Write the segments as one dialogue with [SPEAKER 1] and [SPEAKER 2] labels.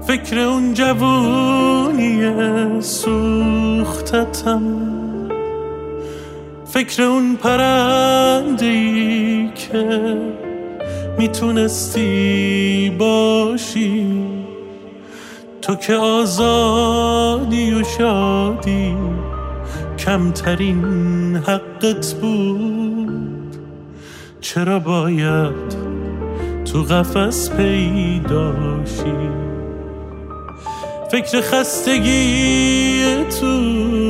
[SPEAKER 1] فکر اون جوونی سوختتم، فکر اون پرنده‌ای که میتونستی باشی، تو که آزادی و شادی کمترین حقت بود. چرا باید تو قفس پیداشی؟ فکر خستگی تو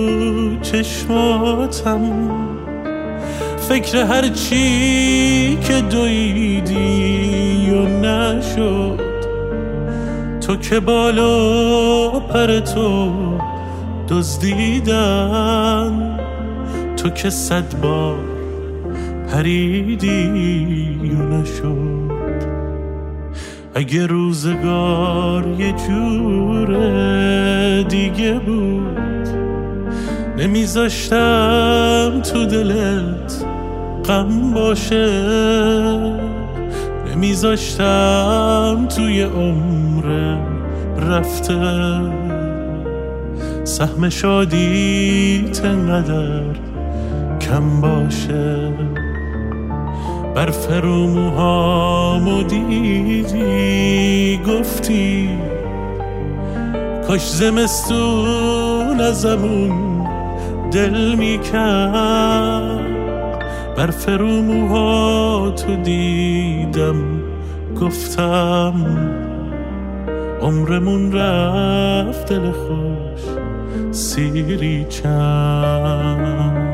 [SPEAKER 1] چشماتم، فکر هر چی که دویدی و نشد، تو که بالا پر تو دزدیدن، تو که 100 بار پریدی و نشد. اگه روزگار یه جور دیگه بود، نمیذاشتم تو دلت غم باشه، نمیذاشتم توی عمر رفته سهم شادیت انقدر کم باشه. برف رو موهامو دیدی گفتی کاش زمستون ازمون دل میکرد. برف رو موهاتو دیدم گفتم عمرمون رفت دل خوش سیری چند.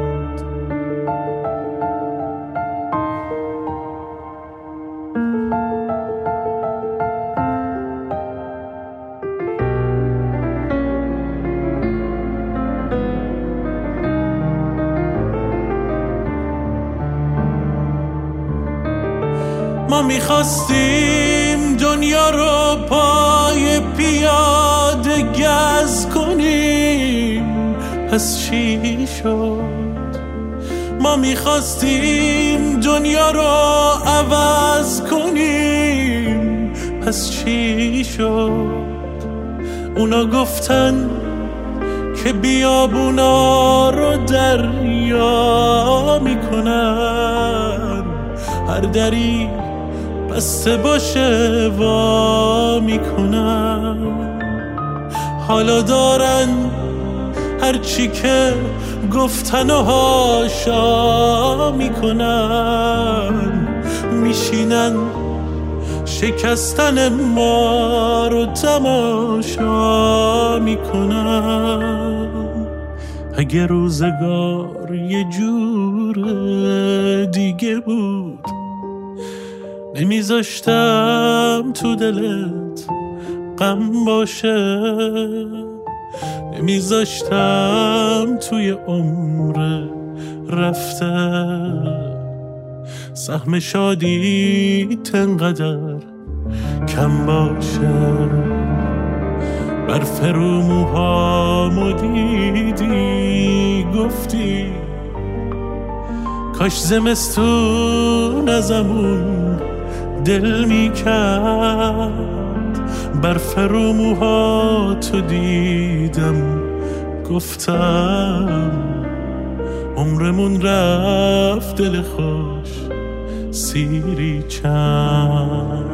[SPEAKER 1] ما میخواستیم دنیا رو پای پیاده گز کنیم، پس چی شد؟ ما میخواستیم دنیا رو عوض کنیم، پس چی شد؟ اونا گفتن که بیابونا رو دریا میکنن، هر دری بسته باشه وا میکنن. حالا دارن هر چی که گفتن و هاشا میکنن، میشینن شکستن ما رو تماشا میکنن. اگه روزگار یه جور دیگه بود، نمیذاشتم تو دلت غم باشه، نمیذاشتم توی عمر رفته سهم شادیت انقدر کم باشه. برف رو موهامو دیدی گفتی کاش زمستون ازمون دل میکرد. برف رو موهاتو دیدم گفتم عمرمون رفت دل خوش سیری چند.